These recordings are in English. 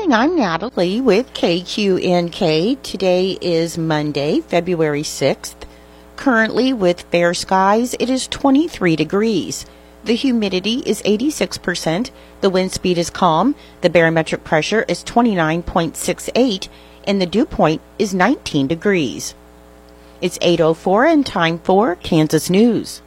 morning, I'm Natalie with KQNK. Today is Monday, February 6th. Currently with fair skies, it is 23 degrees. The humidity is 86%. The wind speed is calm. The barometric pressure is 29.68 and the dew point is 19 degrees. It's 8:04 and time for Kansas News.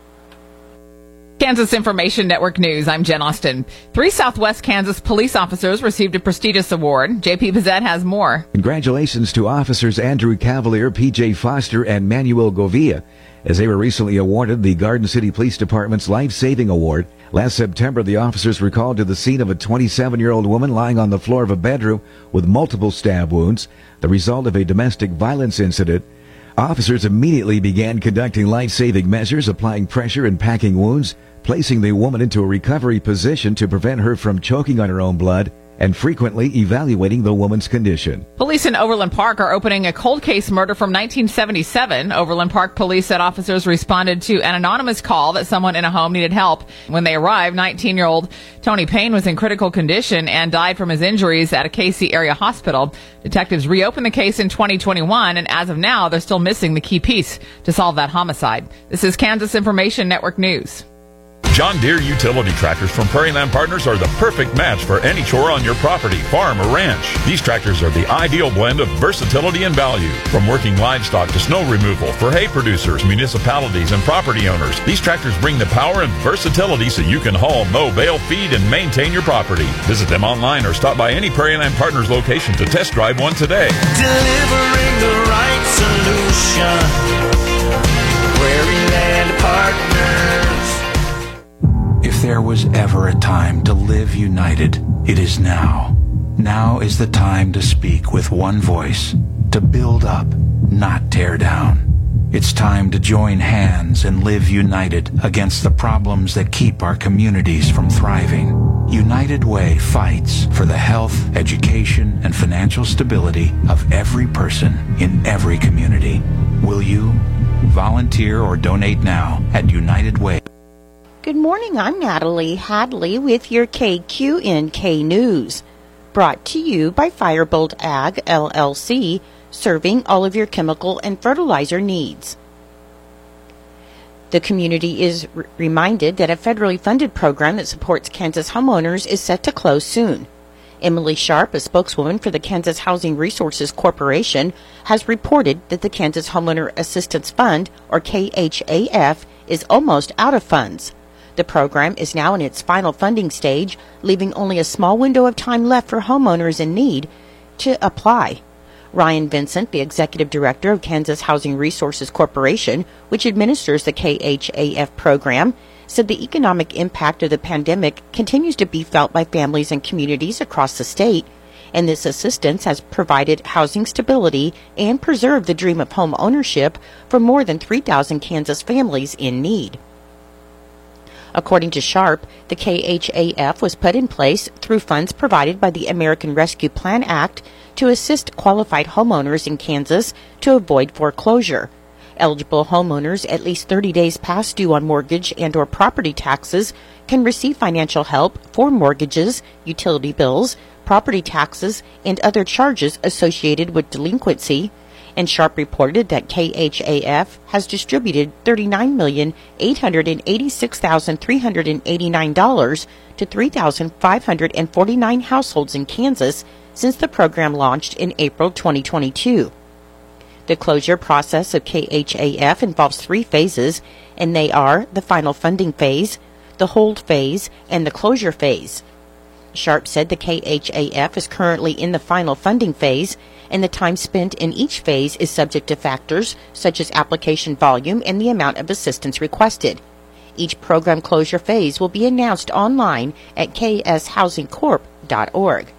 Kansas Information Network News. I'm Jen Austin. 3 Southwest Kansas police officers received a prestigious award. J.P. Pizzette has more. Congratulations to officers Andrew Cavalier, P.J. Foster, and Manuel Govia, as they were recently awarded the Garden City Police Department's Life Saving Award. Last September, the officers were called to the scene of a 27-year-old woman lying on the floor of a bedroom with multiple stab wounds, the result of a domestic violence incident. Officers immediately began conducting life-saving measures, applying pressure and packing wounds, placing the woman into a recovery position to prevent her from choking on her own blood, and frequently evaluating the woman's condition. Police in Overland Park are opening a cold case murder from 1977. Overland Park police said officers responded to an anonymous call that someone in a home needed help. When they arrived, 19-year-old Tony Payne was in critical condition and died from his injuries at a KC area hospital. Detectives reopened the case in 2021, and as of now, they're still missing the key piece to solve that homicide. This is Kansas Information Network News. John Deere utility tractors from Prairie Land Partners are the perfect match for any chore on your property, farm, or ranch. These tractors are the ideal blend of versatility and value. From working livestock to snow removal for hay producers, municipalities, and property owners, these tractors bring the power and versatility so you can haul, mow, bale, feed, and maintain your property. Visit them online or stop by any Prairie Land Partners location to test drive one today. Delivering the right solution. Prairie Land Partners. If there was ever a time to live united, it is now. Now is the time to speak with one voice, to build up, not tear down. It's time to join hands and live united against the problems that keep our communities from thriving. United Way fights for the health, education, and financial stability of every person in every community. Will you volunteer or donate now at United Way? Good morning, I'm Natalie Hadley with your KQNK News. Brought to you by Firebolt Ag, LLC, serving all of your chemical and fertilizer needs. The community is reminded that a federally funded program that supports Kansas homeowners is set to close soon. Emily Sharp, a spokeswoman for the Kansas Housing Resources Corporation, has reported that the Kansas Homeowner Assistance Fund, or KHAF, is almost out of funds. The program is now in its final funding stage, leaving only a small window of time left for homeowners in need to apply. Ryan Vincent, the executive director of Kansas Housing Resources Corporation, which administers the KHAF program, said the economic impact of the pandemic continues to be felt by families and communities across the state, and this assistance has provided housing stability and preserved the dream of home ownership for more than 3,000 Kansas families in need. According to Sharp, the KHAF was put in place through funds provided by the American Rescue Plan Act to assist qualified homeowners in Kansas to avoid foreclosure. Eligible homeowners at least 30 days past due on mortgage and or property taxes can receive financial help for mortgages, utility bills, property taxes, and other charges associated with delinquency. And Sharp reported that KHAF has distributed $39,886,389 to 3,549 households in Kansas since the program launched in April 2022. The closure process of KHAF involves 3 phases, and they are the final funding phase, the hold phase, and the closure phase. Sharp said the KHAF is currently in the final funding phase, and the time spent in each phase is subject to factors such as application volume and the amount of assistance requested. Each program closure phase will be announced online at kshousingcorp.org.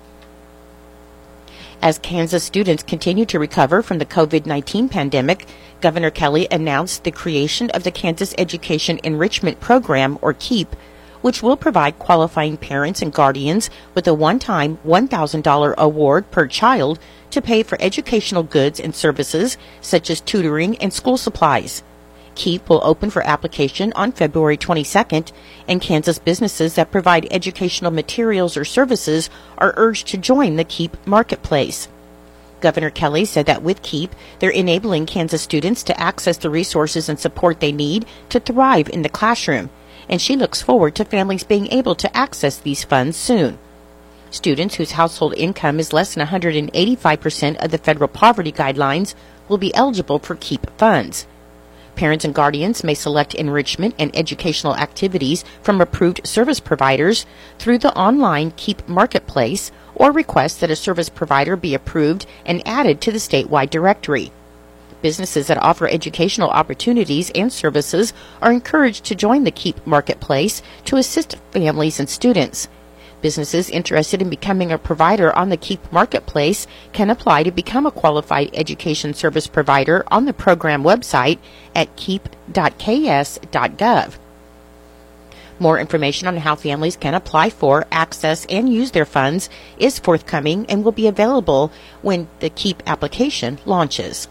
As Kansas students continue to recover from the COVID-19 pandemic, Governor Kelly announced the creation of the Kansas Education Enrichment Program, or KEEP, which will provide qualifying parents and guardians with a one-time $1,000 award per child to pay for educational goods and services such as tutoring and school supplies. KEEP will open for application on February 22nd, and Kansas businesses that provide educational materials or services are urged to join the KEEP marketplace. Governor Kelly said that with KEEP, they're enabling Kansas students to access the resources and support they need to thrive in the classroom, and she looks forward to families being able to access these funds soon. Students whose household income is less than 185% of the federal poverty guidelines will be eligible for KEEP funds. Parents and guardians may select enrichment and educational activities from approved service providers through the online KEEP marketplace or request that a service provider be approved and added to the statewide directory. Businesses that offer educational opportunities and services are encouraged to join the KEEP marketplace to assist families and students. Businesses interested in becoming a provider on the KEEP marketplace can apply to become a qualified education service provider on the program website at keep.ks.gov. More information on how families can apply for, access, and use their funds is forthcoming and will be available when the KEEP application launches.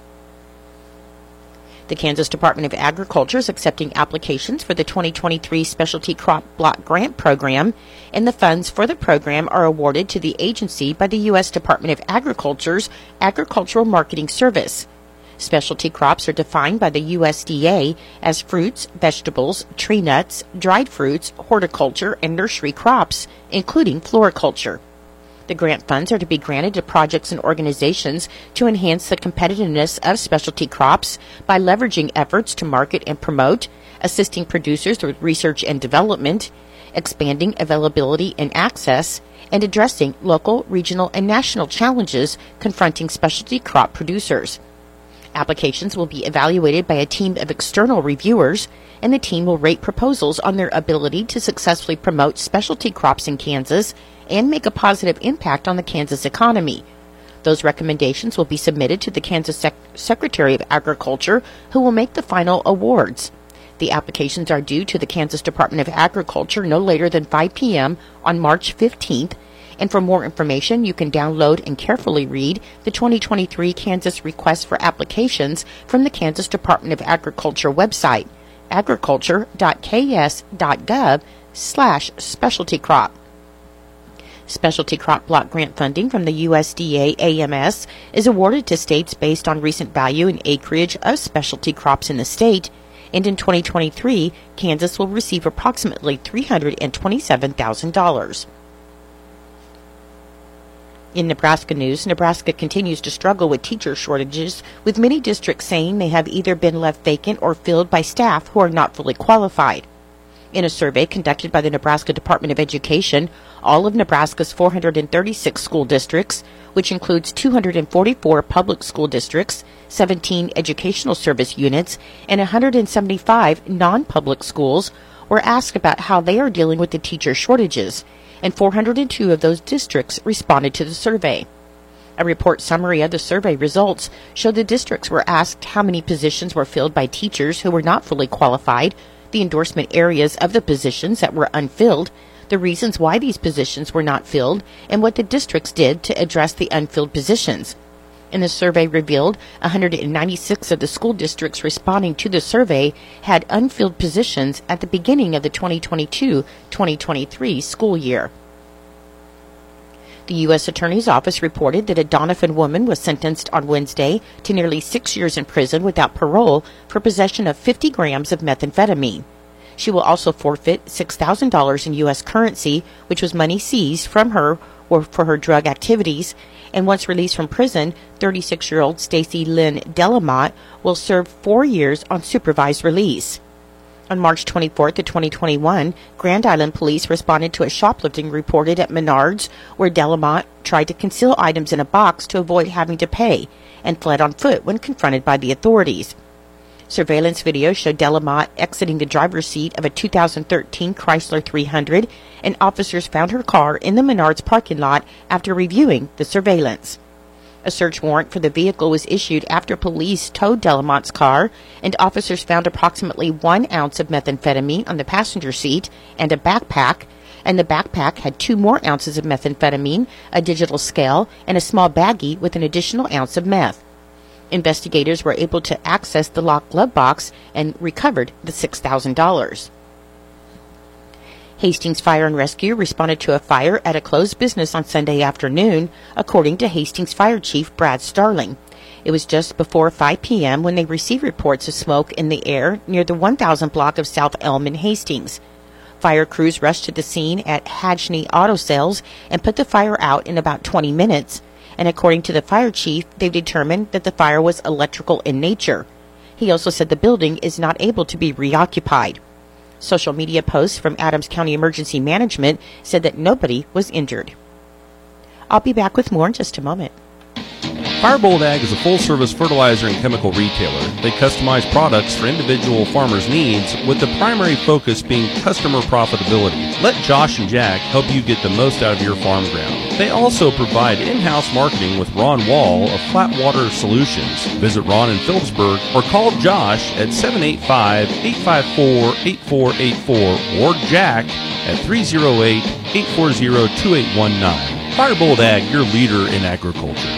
The Kansas Department of Agriculture is accepting applications for the 2023 Specialty Crop Block Grant Program, and the funds for the program are awarded to the agency by the U.S. Department of Agriculture's Agricultural Marketing Service. Specialty crops are defined by the USDA as fruits, vegetables, tree nuts, dried fruits, horticulture, and nursery crops, including floriculture. The grant funds are to be granted to projects and organizations to enhance the competitiveness of specialty crops by leveraging efforts to market and promote, assisting producers with research and development, expanding availability and access, and addressing local, regional, and national challenges confronting specialty crop producers. Applications will be evaluated by a team of external reviewers, and the team will rate proposals on their ability to successfully promote specialty crops in Kansas and make a positive impact on the Kansas economy. Those recommendations will be submitted to the Kansas Secretary of Agriculture, who will make the final awards. The applications are due to the Kansas Department of Agriculture no later than 5 p.m. on March 15th, and for more information, you can download and carefully read the 2023 Kansas Request for Applications from the Kansas Department of Agriculture website, agriculture.ks.gov/specialty crop. Specialty crop block grant funding from the USDA AMS is awarded to states based on recent value and acreage of specialty crops in the state, and in 2023, Kansas will receive approximately $327,000. In Nebraska news, Nebraska continues to struggle with teacher shortages, with many districts saying they have either been left vacant or filled by staff who are not fully qualified. In a survey conducted by the Nebraska Department of Education, all of Nebraska's 436 school districts, which includes 244 public school districts, 17 educational service units, and 175 non-public schools, were asked about how they are dealing with the teacher shortages, and 402 of those districts responded to the survey. A report summary of the survey results showed the districts were asked how many positions were filled by teachers who were not fully qualified, the endorsement areas of the positions that were unfilled, the reasons why these positions were not filled, and what the districts did to address the unfilled positions. And the survey revealed 196 of the school districts responding to the survey had unfilled positions at the beginning of the 2022-2023 school year. The U.S. Attorney's Office reported that a Doniphan woman was sentenced on Wednesday to nearly 6 years in prison without parole for possession of 50 grams of methamphetamine. She will also forfeit $6,000 in U.S. currency, which was money seized from her or for her drug activities, and once released from prison, 36-year-old Stacy Lynn Delamont will serve 4 years on supervised release. On March 24th of 2021, Grand Island police responded to a shoplifting reported at Menards, where Delamont tried to conceal items in a box to avoid having to pay, and fled on foot when confronted by the authorities. Surveillance video showed Delamont exiting the driver's seat of a 2013 Chrysler 300, and officers found her car in the Menards parking lot after reviewing the surveillance. A search warrant for the vehicle was issued after police towed Delamont's car, and officers found approximately 1 ounce of methamphetamine on the passenger seat and a backpack, and the backpack had 2 more ounces of methamphetamine, a digital scale, and a small baggie with an additional ounce of meth. Investigators were able to access the locked glove box and recovered the $6,000. Hastings Fire and Rescue responded to a fire at a closed business on Sunday afternoon, according to Hastings Fire Chief Brad Starling. It was just before 5 p.m. when they received reports of smoke in the air near the 1000 block of South Elm in Hastings. Fire crews rushed to the scene at Hadgeny Auto Sales and put the fire out in about 20 minutes. And according to the fire chief, they determined that the fire was electrical in nature. He also said the building is not able to be reoccupied. Social media posts from Adams County Emergency Management said that nobody was injured. I'll be back with more in just a moment. Firebolt Ag is a full-service fertilizer and chemical retailer. They customize products for individual farmers' needs, with the primary focus being customer profitability. Let Josh and Jack help you get the most out of your farm ground. They also provide in-house marketing with Ron Wall of Flatwater Solutions. Visit Ron in Phillipsburg or call Josh at 785-854-8484 or Jack at 308-840-2819. Firebolt Ag, your leader in agriculture.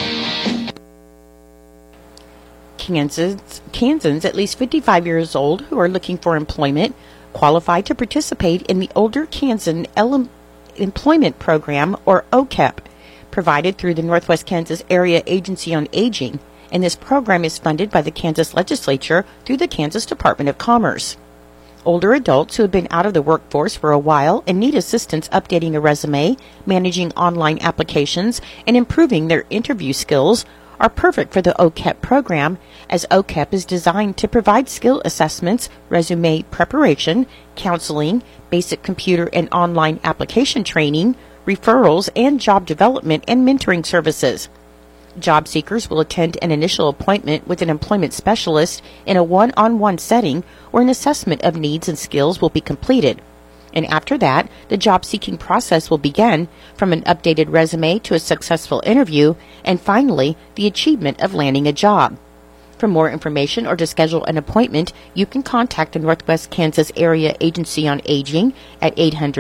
Kansans at least 55 years old who are looking for employment qualify to participate in the Older Kansas Employment Program, or OKEP, provided through the Northwest Kansas Area Agency on Aging, and this program is funded by the Kansas Legislature through the Kansas Department of Commerce. Older adults who have been out of the workforce for a while and need assistance updating a resume, managing online applications, and improving their interview skills are perfect for the OKEP program, as OKEP is designed to provide skill assessments, resume preparation, counseling, basic computer and online application training, referrals, and job development and mentoring services. Job seekers will attend an initial appointment with an employment specialist in a one-on-one setting where an assessment of needs and skills will be completed. And after that, the job-seeking process will begin, from an updated resume to a successful interview, and finally, the achievement of landing a job. For more information or to schedule an appointment, you can contact the Northwest Kansas Area Agency on Aging at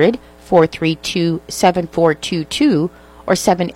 800-432-7422 or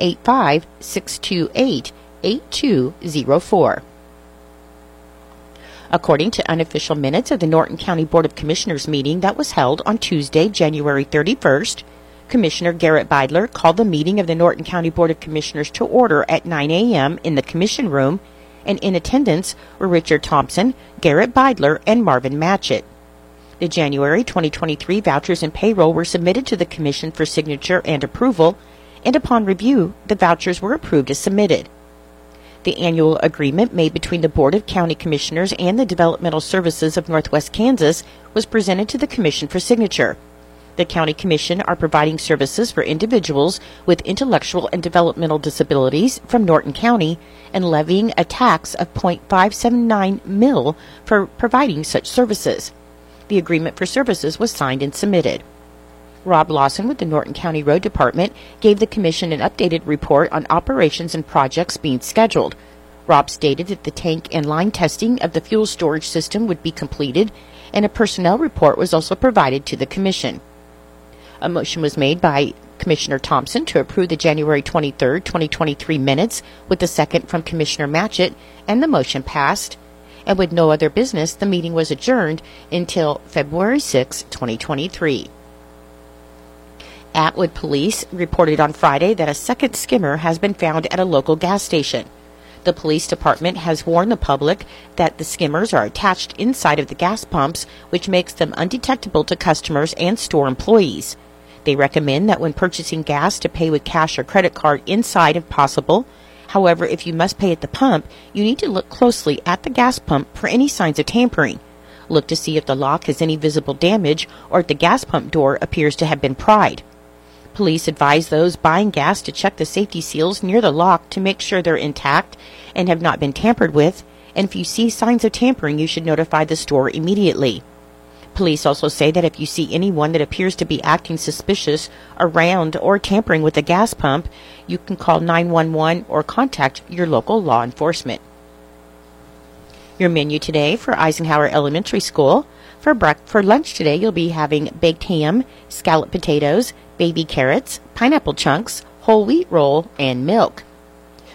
785-628-8204. According to unofficial minutes of the Norton County Board of Commissioners meeting that was held on Tuesday, January 31st, Commissioner Garrett Beidler called the meeting of the Norton County Board of Commissioners to order at 9 a.m. in the Commission Room, and in attendance were Richard Thompson, Garrett Beidler, and Marvin Matchett. The January 2023 vouchers and payroll were submitted to the Commission for signature and approval, and upon review, the vouchers were approved as submitted. The annual agreement made between the Board of County Commissioners and the Developmental Services of Northwest Kansas was presented to the Commission for signature. The County Commission are providing services for individuals with intellectual and developmental disabilities from Norton County and levying a tax of .579 mil for providing such services. The agreement for services was signed and submitted. Rob Lawson with the Norton County Road Department gave the Commission an updated report on operations and projects being scheduled. Rob stated that the tank and line testing of the fuel storage system would be completed, and a personnel report was also provided to the Commission. A motion was made by Commissioner Thompson to approve the January 23, 2023 minutes, with a second from Commissioner Matchett, and the motion passed. And with no other business, the meeting was adjourned until February 6, 2023. Atwood Police reported on Friday that a second skimmer has been found at a local gas station. The police department has warned the public that the skimmers are attached inside of the gas pumps, which makes them undetectable to customers and store employees. They recommend that when purchasing gas to pay with cash or credit card inside if possible. However, if you must pay at the pump, you need to look closely at the gas pump for any signs of tampering. Look to see if the lock has any visible damage or if the gas pump door appears to have been pried. Police advise those buying gas to check the safety seals near the lock to make sure they're intact and have not been tampered with, and if you see signs of tampering, you should notify the store immediately. Police also say that if you see anyone that appears to be acting suspicious around or tampering with the gas pump, you can call 911 or contact your local law enforcement. Your menu today for Eisenhower Elementary School. For lunch today, you'll be having baked ham, scalloped potatoes, baby carrots, pineapple chunks, whole wheat roll, and milk.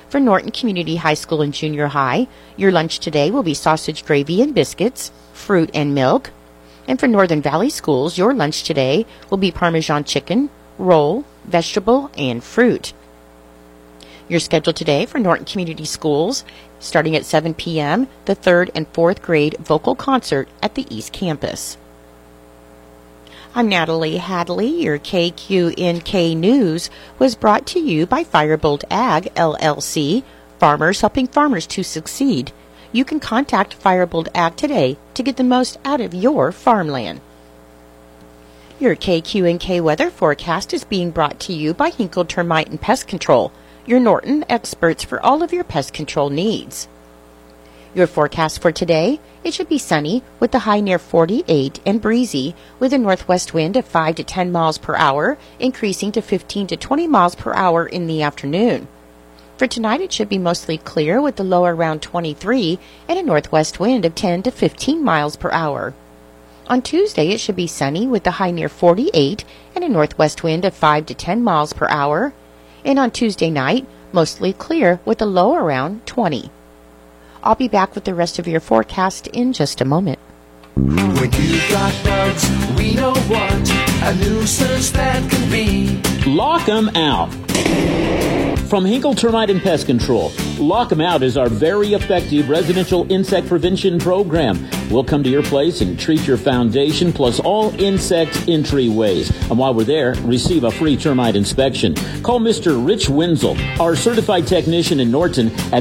For Norton Community High School and Junior High, your lunch today will be sausage gravy and biscuits, fruit and milk. And for Northern Valley Schools, your lunch today will be Parmesan chicken, roll, vegetable, and fruit. Your schedule today for Norton Community Schools, starting at 7 p.m., the 3rd and 4th grade vocal concert at the East Campus. I'm Natalie Hadley. Your KQNK News was brought to you by Firebolt Ag, LLC, farmers helping farmers to succeed. You can contact Firebolt Ag today to get the most out of your farmland. Your KQNK weather forecast is being brought to you by Hinkle Termite and Pest Control, your Norton experts for all of your pest control needs. Your forecast for today, it should be sunny with a high near 48 and breezy with a northwest wind of 5 to 10 miles per hour, increasing to 15 to 20 miles per hour in the afternoon. For tonight, it should be mostly clear with a low around 23 and a northwest wind of 10 to 15 miles per hour. On Tuesday, it should be sunny with a high near 48 and a northwest wind of 5 to 10 miles per hour. And on Tuesday night, mostly clear with a low around 20. I'll be back with the rest of your forecast in just a moment. When you've got bugs, we don't want a nuisance that can be. Lock 'em out. From Hinkle Termite and Pest Control, Lock 'em Out is our very effective residential insect prevention program. We'll come to your place and treat your foundation plus all insect entryways. And while we're there, receive a free termite inspection. Call Mr. Rich Wenzel, our certified technician in Norton, at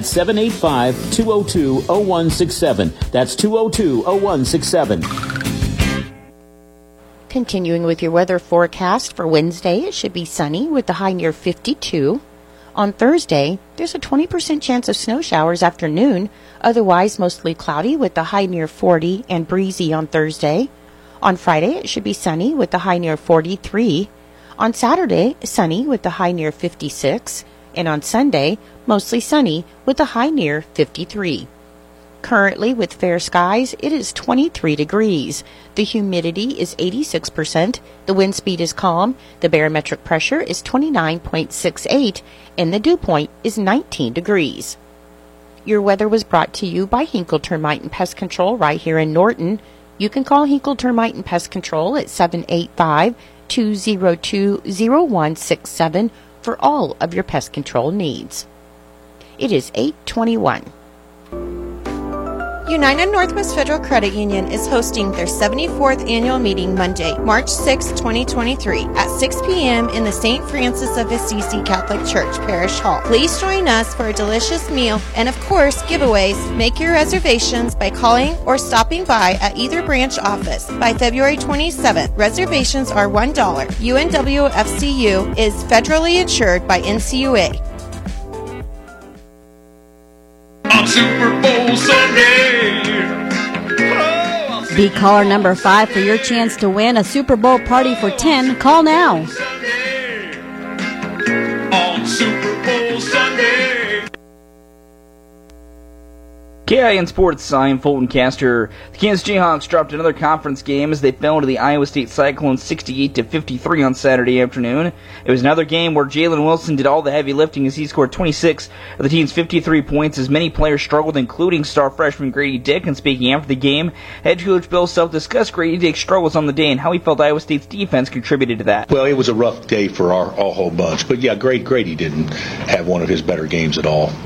785-202-0167. That's 202-0167. Continuing with your weather forecast for Wednesday, it should be sunny with a high near 52. On Thursday, there's a 20% chance of snow showers after noon, otherwise mostly cloudy with a high near 40 and breezy on Thursday. On Friday, it should be sunny with a high near 43. On Saturday, sunny with a high near 56. And on Sunday, mostly sunny with a high near 53. Currently, with fair skies, it is 23 degrees. The humidity is 86%. The wind speed is calm. The barometric pressure is 29.68. And the dew point is 19 degrees. Your weather was brought to you by Hinkle Termite and Pest Control right here in Norton. You can call Hinkle Termite and Pest Control at 785-202-0167 for all of your pest control needs. It is 8:21. United Northwest Federal Credit Union is hosting their 74th annual meeting Monday, March 6, 2023 at 6 p.m. in the St. Francis of Assisi Catholic Church Parish Hall. Please join us for a delicious meal and, of course, giveaways. Make your reservations by calling or stopping by at either branch office by February 27th. Reservations are $1. UNWFCU is federally insured by NCUA. On Super Bowl Sunday. Be caller number 5 for your chance to win a Super Bowl party for 10. Call now. On Super Bowl Sunday. KIN Sports, I'm Fulton Caster. The Kansas Jayhawks dropped another conference game as they fell to the Iowa State Cyclones 68-53 on Saturday afternoon. It was another game where Jalen Wilson did all the heavy lifting as he scored 26 of the team's 53 points as many players struggled, including star freshman Grady Dick. And speaking after the game, head coach Bill Self discussed Grady Dick's struggles on the day and how he felt Iowa State's defense contributed to that. Well, it was a rough day for our whole bunch. But, yeah, Grady didn't have one of his better games at all.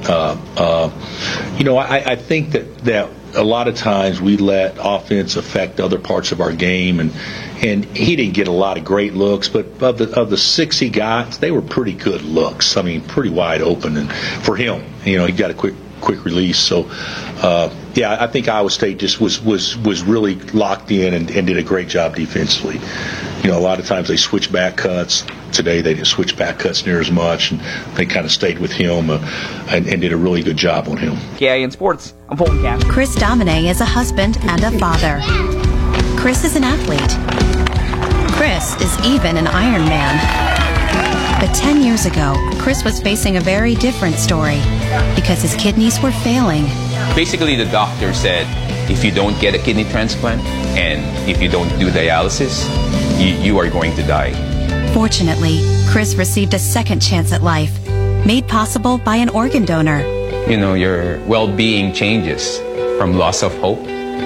I think that a lot of times we let offense affect other parts of our game, and he didn't get a lot of great looks, but of the 6 he got, they were pretty good looks. I mean, pretty wide open, and for him, he got a quick release. So, I think Iowa State just was really locked in and did a great job defensively. A lot of times they switch back cuts. Today they didn't switch back cuts near as much, and they kind of stayed with him and did a really good job on him. KIN Sports, I'm Fulton Caster. Chris Domine is a husband and a father. Chris is an athlete. Chris is even an Ironman. But 10 years ago, Chris was facing a very different story because his kidneys were failing. Basically, the doctor said, if you don't get a kidney transplant and if you don't do dialysis, you are going to die. Fortunately, Chris received a second chance at life made possible by an organ donor. You know, your well-being changes from loss of hope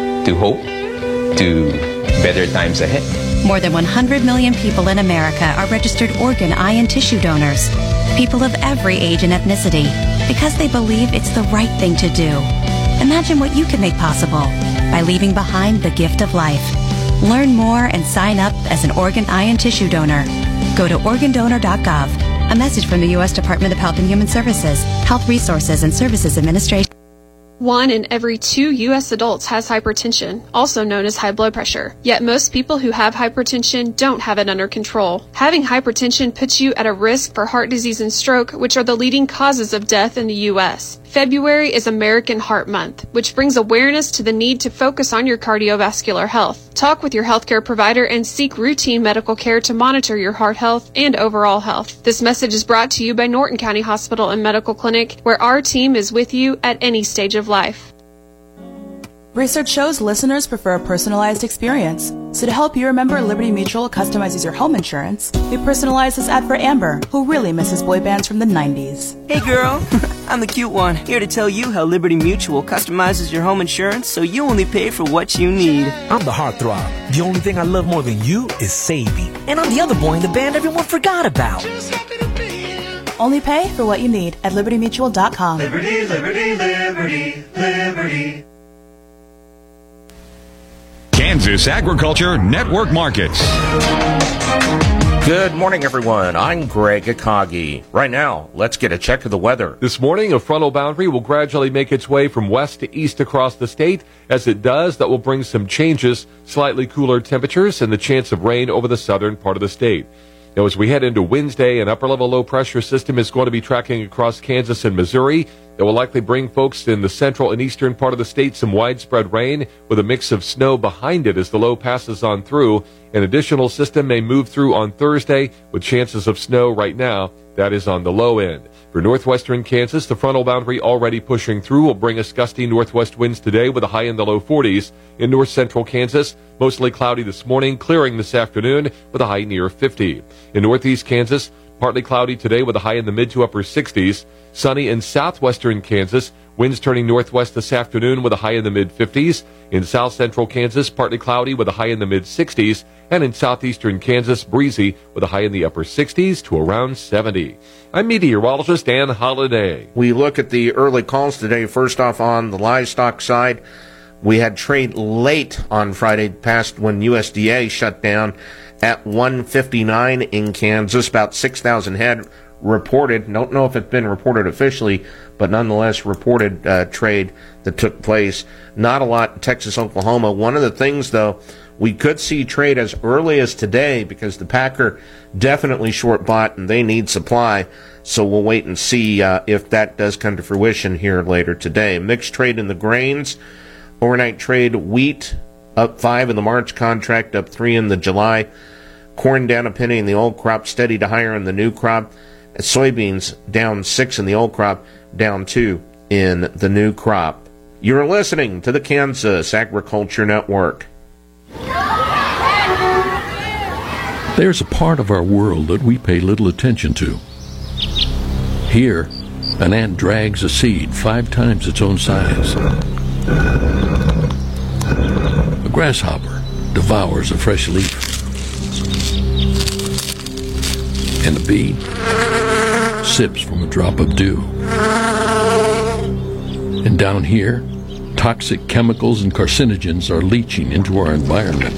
to better times ahead. More than 100 million people in America are registered organ, eye, and tissue donors. People of every age and ethnicity, because they believe it's the right thing to do. Imagine what you can make possible by leaving behind the gift of life. Learn more and sign up as an organ, eye, and tissue donor. Go to organdonor.gov. A message from the U.S. Department of Health and Human Services, Health Resources and Services Administration. 1 in every 2 U.S. adults has hypertension, also known as high blood pressure. Yet most people who have hypertension don't have it under control. Having hypertension puts you at a risk for heart disease and stroke, which are the leading causes of death in the U.S. February is American Heart Month, which brings awareness to the need to focus on your cardiovascular health. Talk with your healthcare provider and seek routine medical care to monitor your heart health and overall health. This message is brought to you by Norton County Hospital and Medical Clinic, where our team is with you at any stage of life. Research shows listeners prefer a personalized experience. So to help you remember, Liberty Mutual customizes your home insurance. We personalize this ad for Amber, who really misses boy bands from the 90s. Hey girl, I'm the cute one, here to tell you how Liberty Mutual customizes your home insurance so you only pay for what you need. I'm the heartthrob. The only thing I love more than you is Sadie. And I'm the other boy in the band everyone forgot about. Only pay for what you need at libertymutual.com. Liberty, liberty, liberty, liberty. Kansas Agriculture Network Markets. Good morning, everyone. I'm Greg Akagi. Right now, let's get a check of the weather. This morning, a frontal boundary will gradually make its way from west to east across the state. As it does, that will bring some changes, slightly cooler temperatures, and the chance of rain over the southern part of the state. Now, as we head into Wednesday, an upper-level low-pressure system is going to be tracking across Kansas and Missouri. It will likely bring folks in the central and eastern part of the state some widespread rain with a mix of snow behind it as the low passes on through. An additional system may move through on Thursday with chances of snow right now. That is on the low end. For northwestern Kansas, the frontal boundary already pushing through will bring us gusty northwest winds today with a high in the low 40s. In north central Kansas, mostly cloudy this morning, clearing this afternoon with a high near 50. In northeast Kansas, partly cloudy today with a high in the mid to upper 60s. Sunny in southwestern Kansas, winds turning northwest this afternoon with a high in the mid 50s. In south central Kansas, partly cloudy with a high in the mid 60s. And in southeastern Kansas, breezy with a high in the upper 60s to around 70. I'm meteorologist Dan Holliday. We look at the early calls today. First off, on the livestock side, we had trade late on Friday past when USDA shut down at 159 in Kansas. About 6,000 head reported. Don't know if it's been reported officially, but nonetheless reported trade that took place. Not a lot in Texas, Oklahoma. One of the things, though, we could see trade as early as today because the packer definitely short bought and they need supply. So we'll wait and see if that does come to fruition here later today. Mixed trade in the grains. Overnight trade, wheat up 5 in the March contract, up 3 in the July. Corn down a penny in the old crop, steady to higher in the new crop. Soybeans down 6 in the old crop, down 2 in the new crop. You're listening to the Kansas Agriculture Network. There's a part of our world that we pay little attention to. Here, an ant drags a seed 5 times its own size. A grasshopper devours a fresh leaf. And a bee sips from a drop of dew. And down here, toxic chemicals and carcinogens are leaching into our environment.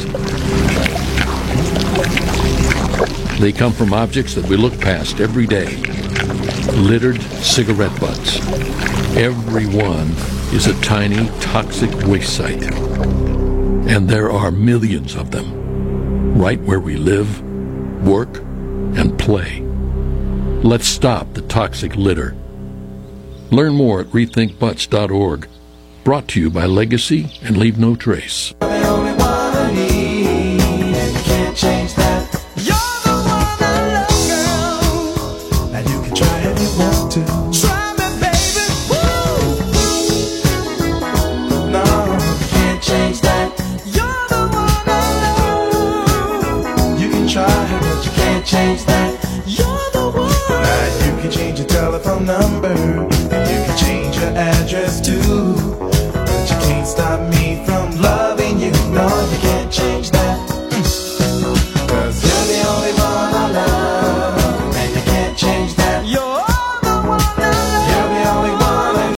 They come from objects that we look past every day. Littered cigarette butts. Every one is a tiny toxic waste site. And there are millions of them, right where we live, work, and play. Let's stop the toxic litter. Learn more at rethinkbutts.org. Brought to you by Legacy and Leave No Trace. Change that. You're the one. Now you can change your telephone number. You can change your address too, but you can't stop me from loving you. No, you can't change